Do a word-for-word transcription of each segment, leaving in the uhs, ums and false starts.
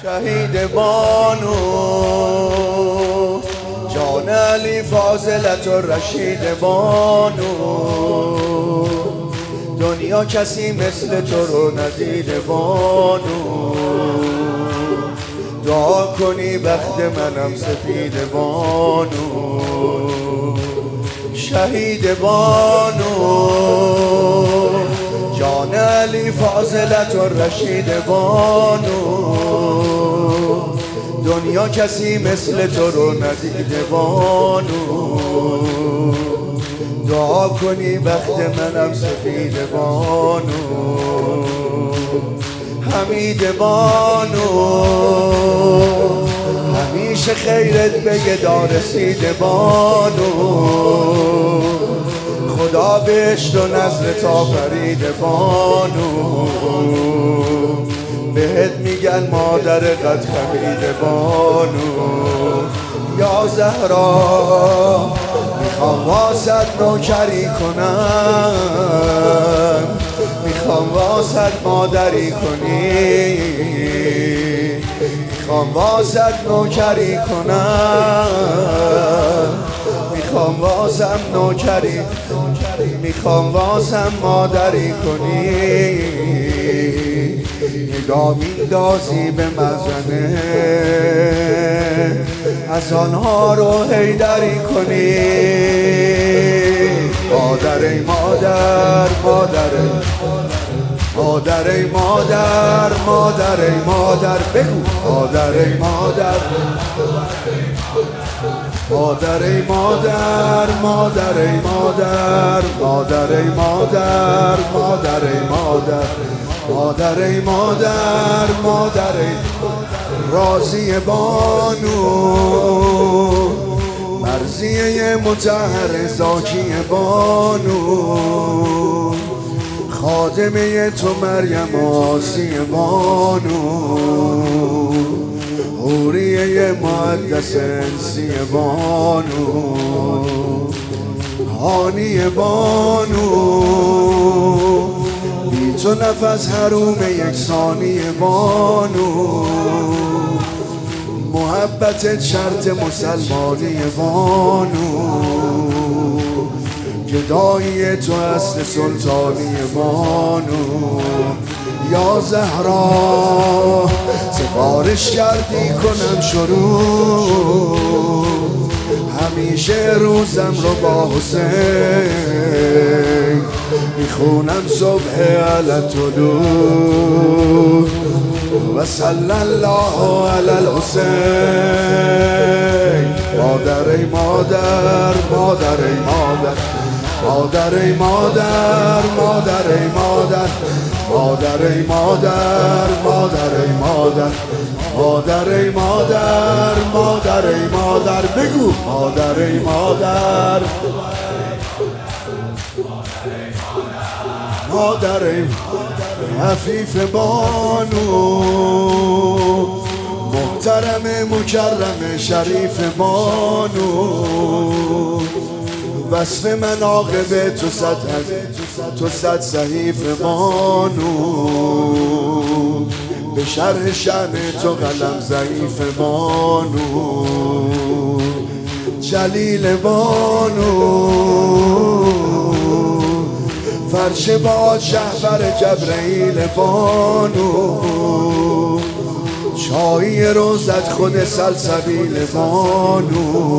شهید بانو جان علی فاضلت و رشید بانو، دنیا کسی مثل تو رو ندید بانو، دعا کنی بخت منم سفید بانو. شهید بانو جان علی فاضلت و رشید بانو، دنیا کسی مثل تو رو ندید بانو، دعا کنی بخت منم سفید بانو. حمید بانو همیشه خیرت بگه دارسید بانو، خدا بهشت و نزلت آفرید بانو، بهت میگن مادر قد خمید بانو. یا زهرا میخوام واسد نوکری کنم، میخوام واسد مادری کنی، میخوام واسد نوکری کنم، میخوام واسم نوکری، میخوام واسم مادری کنی. نگاه میندازی به مزنه از آنها رو حیدری کنی. مادر ای مادر مادر مادر ای مادر مادر ای مادر بگو مادر ای مادر مادر ای مادر مادر ای مادر مادر ای مادر مادر ای مادر مادر ای مادر مادر ای راضی بانو، مرضیه مطهر زاکی بانو، خادمه تو مریم آسی بانو، حوریه مقدس انسی بانو، هانی بانو، بی تو نفس حروم یک ثانی بانو، محبت شرط مسلمانی بانو، گدایی تو اصل سلطانی بانو. یا زهرا سفارش کردی کنم شروع، همیشه روزم رو با حسین میخونم صبح علی طلوع و صلی الله علی الحسین. مادر ای مادر مادر ای مادر مادر ای مادر مادر ای مادر مادر ای مادر مادر ای مادر مادر ای مادر مادر ای مادر بگو مادر ای مادر مادر ای عفیف بانو، محترم مکرم شریف بانو، وصف مناقب تو صد تو صد صحیف بانو، به شرح شأن تو قلم ضعیف بانو. جلیل بانو فرش باد شهبر جبرئیل بانو، چایی روزت خود سلسبیل بانو،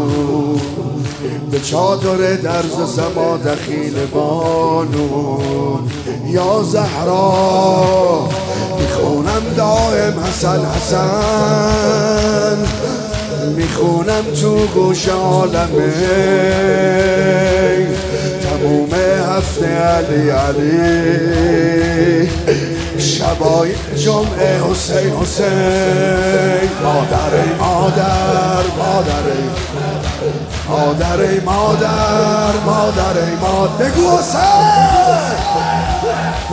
به چادر درز و سما دخیل بانو. یا زهرا میخونم دائم حسن حسن، میخونم تو گوش عالمه تموم هفته علی علی، شبای جمعه حسین حسین. مادر ای مادر مادر ای مادر ای مادر مادر ای مادر بگو حسین